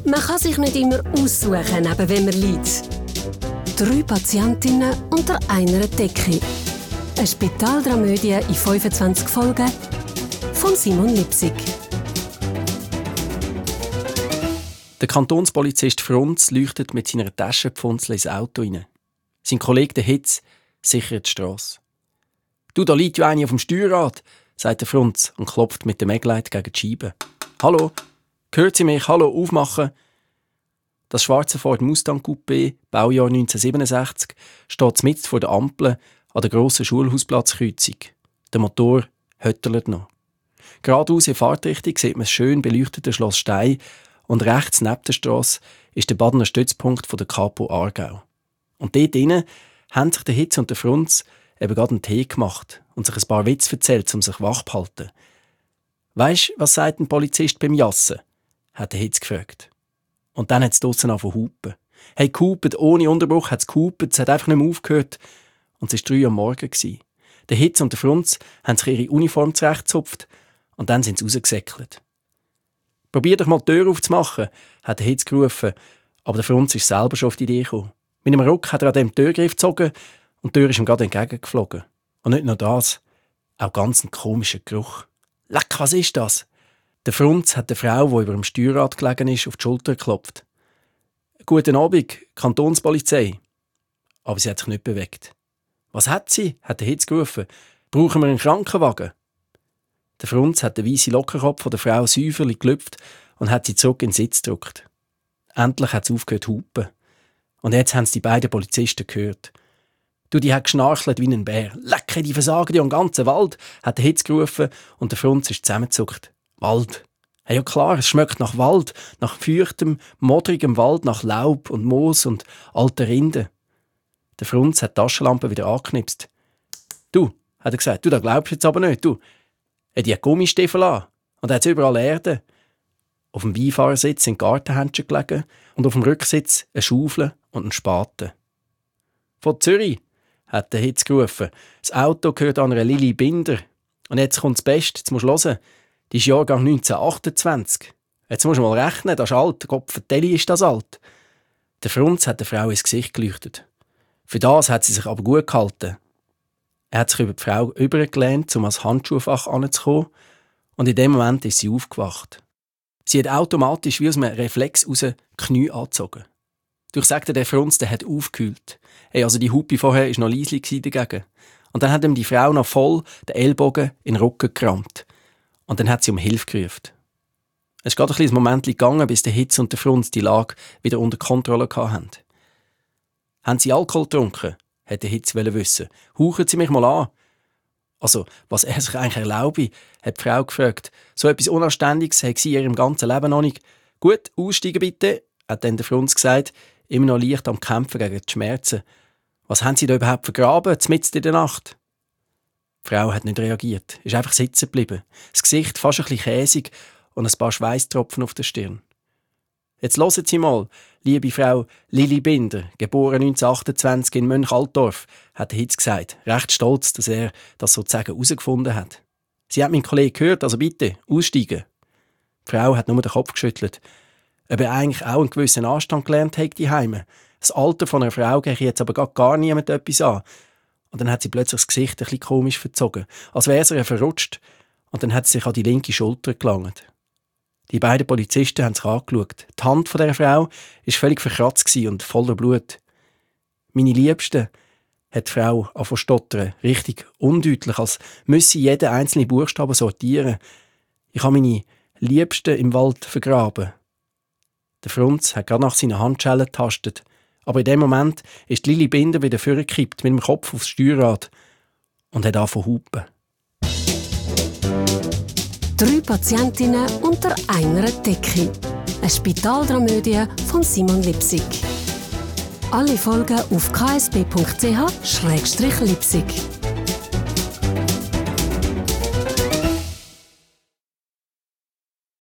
Man kann sich nicht immer aussuchen, neben wem man liegt. 3 Patientinnen unter einer Decke. Eine Spitaldramödie in 25 Folgen von Simon Lipsig. Der Kantonspolizist Frunz leuchtet mit seiner Taschenpfunzel ins Auto rein. Sein Kollege der Hitz sichert die Strasse. «Du, da liegt ja eine auf dem Steuerrad», sagt der Frunz und klopft mit dem Maglite gegen die Scheibe. «Hallo? Hört Sie mich? Hallo, aufmachen!» Das schwarze Ford Mustang Coupé, Baujahr 1967, steht mitten vor der Ampel an der grossen Schulhausplatzkreuzung. Der Motor höttelt noch. Geradeaus in Fahrtrichtung sieht man das schön beleuchtete Schloss Stein und rechts neben der Strasse ist der Badener Stützpunkt der Kapo Aargau. Und dort drinnen haben sich der Hitz und der Frunz eben gerade einen Tee gemacht und sich ein paar Witze erzählt, um sich wach zu halten. «Weisst, was sagt ein Polizist beim Jassen?» hat der Hitz gefragt. Und dann hat es draussen angefangen zu hupen. Hey, gehupet, ohne Unterbruch hat es gehupet, es hat einfach nicht mehr aufgehört. Und es war 3 Uhr am Morgen. Der Hitz und der Frunz haben sich ihre Uniform zurechtgezupft und dann sind sie rausgesäckelt. «Probier doch mal die Tür aufzumachen», hat der Hitz gerufen, aber der Frunz ist selber schon auf die Idee gekommen. Mit einem Ruck hat er an dem Türgriff gezogen und die Tür ist ihm gerade entgegengeflogen. Und nicht nur das, auch ganz ein komischer Geruch. «Leck, was ist das?» Der Frunz hat der Frau, die über dem Steuerrad gelegen ist, auf die Schulter geklopft. «Guten Abend, Kantonspolizei.» Aber sie hat sich nicht bewegt. «Was hat sie?» hat der Hitz gerufen. «Brauchen wir einen Krankenwagen?» Der Frunz hat den weißen Lockerkopf der Frau säuferlich gelüpft und hat sie zurück in den Sitz gedrückt. Endlich hat sie aufgehört zu hupen. Und jetzt haben sie die beiden Polizisten gehört. «Du, die hat geschnarchelt wie ein Bär. Lecke, die versagen ja im ganzen Wald», hat der Hitz gerufen und der Frunz ist zusammengezuckt. «Wald. Hey, ja klar, es schmeckt nach Wald, nach feuchtem, modrigem Wald, nach Laub und Moos und alten Rinden.» Der Frunz hat die Taschenlampe wieder angeknipst. «Du», hat er gesagt, «du, das glaubst du jetzt aber nicht, du. Die hat Gummistiefel an und da hat überall Erde.» Auf dem Beifahrersitz sind Gartenhändchen gelegen und auf dem Rücksitz eine Schaufel und ein Spaten. «Von Zürich», hat der Hitz gerufen. «Das Auto gehört an einer Lili Binder. Und jetzt kommt das Beste, jetzt musst du hören. Die ist Jahrgang 1928. Jetzt musst du mal rechnen, das ist alt. Gott, vertelli ist das alt.» Der Frunz hat der Frau ins Gesicht geleuchtet. Für das hat sie sich aber gut gehalten. Er hat sich über die Frau übergelehnt, um ans Handschuhfach heranzukommen, und in dem Moment ist sie aufgewacht. Sie hat automatisch wie aus einem Reflex raus die Knie angezogen. Ich sagte, der Frunz, der hat aufgekühlt. Hey, also die Hupe vorher war noch leise dagegen. Und dann hat ihm die Frau noch voll den Ellbogen in den Rücken gerammt. Und dann hat sie um Hilfe gerufen. Es ist gerade ein kleines Moment gegangen, bis der Hitz und der Frunz die Lage wieder unter Kontrolle hatten. «Haben Sie Alkohol getrunken?» hat der Hitz wissen. «Hauchen Sie mich mal an.» Also, was er sich eigentlich erlaube, hat die Frau gefragt. So etwas Unanständiges hat sie in ihrem ganzen Leben noch nicht. «Gut, aussteigen bitte», hat dann der Frunz gesagt, immer noch leicht am Kämpfen gegen die Schmerzen. «Was haben Sie da überhaupt vergraben, mitten in der Nacht?» Die Frau hat nicht reagiert, ist einfach sitzen geblieben. Das Gesicht fast ein bisschen käsig und ein paar Schweißtropfen auf der Stirn. «Jetzt hören Sie mal, liebe Frau Lili Binder, geboren 1928 in Mönch-Altdorf», hat der Hitz gesagt, recht stolz, dass er das sozusagen herausgefunden hat. «Sie hat meinen Kollegen gehört, also bitte, aussteigen.» Die Frau hat nur den Kopf geschüttelt. Ob er eigentlich auch einen gewissen Anstand gelernt hat daheim. Das Alter von einer Frau gehe jetzt aber gar niemand etwas an. Und dann hat sie plötzlich das Gesicht ein bisschen komisch verzogen, als wäre sie verrutscht. Und dann hat sie sich an die linke Schulter gelangt. Die beiden Polizisten haben sich angeschaut. Die Hand von dieser Frau war völlig verkratzt und voller Blut. «Meine Liebste», hat die Frau angefangen zu stottern, richtig undeutlich, als müsse jeden einzelnen Buchstaben sortieren. «Ich habe meine Liebste im Wald vergraben.» Der Frunz hat gerade nach seinen Handschellen getastet. Aber in dem Moment ist Lili Binder wieder vorgekippt, mit dem Kopf aufs Steuerrad und hat angefangen zu hupen. 3 Patientinnen unter einer Decke. Eine Spitaldramödie von Simon Lipsig. Alle Folgen auf ksb.ch/lipsig.